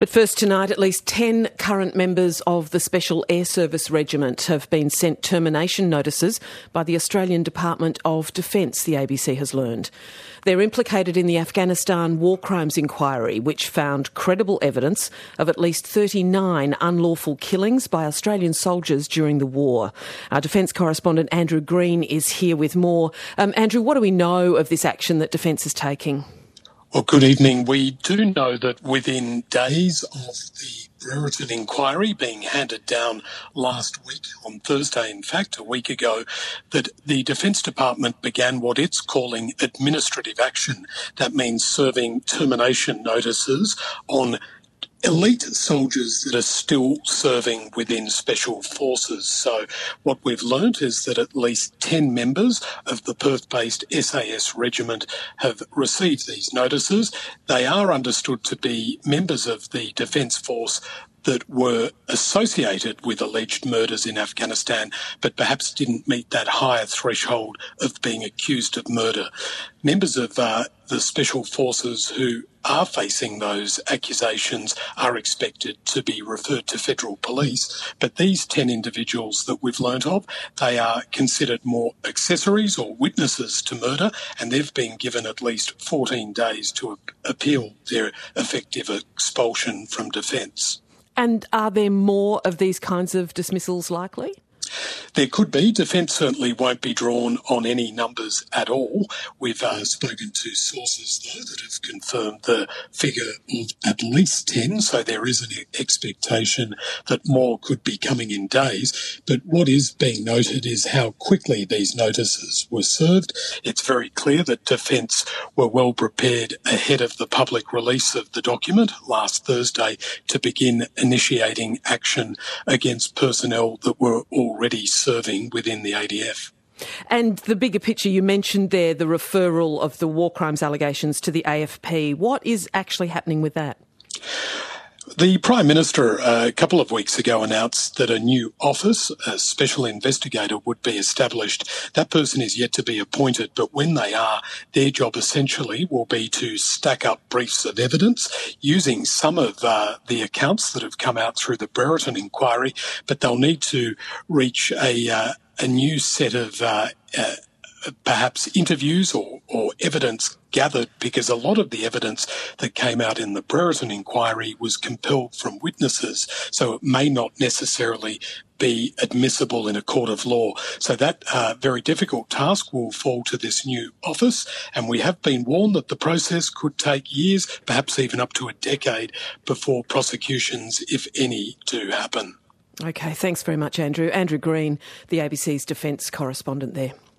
But first tonight, at least 10 current members of the Special Air Service Regiment have been sent termination notices by the Australian Department of Defence, the ABC has learned. They're implicated in the Afghanistan war crimes inquiry, which found credible evidence of at least 39 unlawful killings by Australian soldiers during the war. Our Defence correspondent Andrew Green is here with more. Andrew, what do we know of this action that Defence is taking? Well, good evening. We do know that within days of the Brereton inquiry being handed down last week, on Thursday, in fact, a week ago, that the Defence Department began what it's calling administrative action. That means serving termination notices on elite soldiers that are still serving within special forces. So what we've learnt is that at least 10 members of the Perth-based SAS regiment have received these notices. They are understood to be members of the Defence Force that were associated with alleged murders in Afghanistan, but perhaps didn't meet that higher threshold of being accused of murder. Members of the Special Forces who are facing those accusations are expected to be referred to federal police, but these 10 individuals that we've learnt of, they are considered more accessories or witnesses to murder, and they've been given at least 14 days to appeal their effective expulsion from Defence. And are there more of these kinds of dismissals likely? There could be. Defence certainly won't be drawn on any numbers at all. We've spoken to sources, though, that have confirmed the figure of at least 10, so there is an expectation that more could be coming in days. But what is being noted is how quickly these notices were served. It's very clear that Defence were well prepared ahead of the public release of the document last Thursday to begin initiating action against personnel that were already serving within the ADF. And the bigger picture, you mentioned there the referral of the war crimes allegations to the AFP. What is actually happening with that? The Prime Minister a couple of weeks ago announced that a new office, a special investigator, would be established. That person is yet to be appointed, but when they are, their job essentially will be to stack up briefs of evidence using some of the accounts that have come out through the Brereton inquiry, but they'll need to reach a new set of perhaps interviews or evidence gathered, because a lot of the evidence that came out in the Brereton inquiry was compelled from witnesses, so it may not necessarily be admissible in a court of law. So that very difficult task will fall to this new office, and we have been warned that the process could take years, perhaps even up to a decade, before prosecutions, if any, do happen. OK, thanks very much, Andrew. Andrew Green, the ABC's Defence correspondent there.